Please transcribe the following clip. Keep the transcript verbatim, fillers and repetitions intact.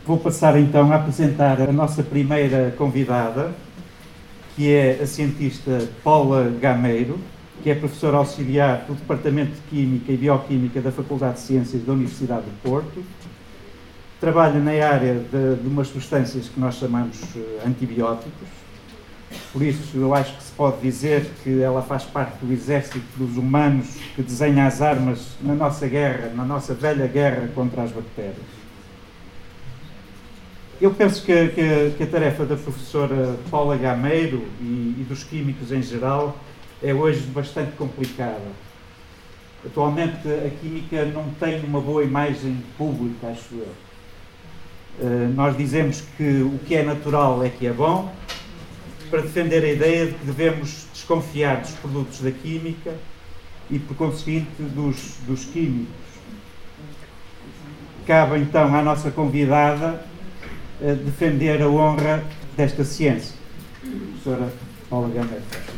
Vou passar então a apresentar a nossa primeira convidada, que é a cientista Paula Gameiro, que é professora auxiliar do Departamento de Química e Bioquímica da Faculdade de Ciências da Universidade do Porto. Trabalha na área de, de umas substâncias que nós chamamos antibióticos. Por isso, eu acho que se pode dizer que ela faz parte do exército dos humanos que desenha as armas na nossa guerra, na nossa velha guerra contra as bactérias. Eu penso que, que, que a tarefa da professora Paula Gameiro e, e dos químicos em geral é hoje bastante complicada. Atualmente a química não tem uma boa imagem pública, acho eu. Uh, nós dizemos que o que é natural é que é bom, para defender a ideia de que devemos desconfiar dos produtos da química e, por conseguinte, dos, dos químicos. Cabe então à nossa convidada uh, defender a honra desta ciência. Professora Paula Gameiro.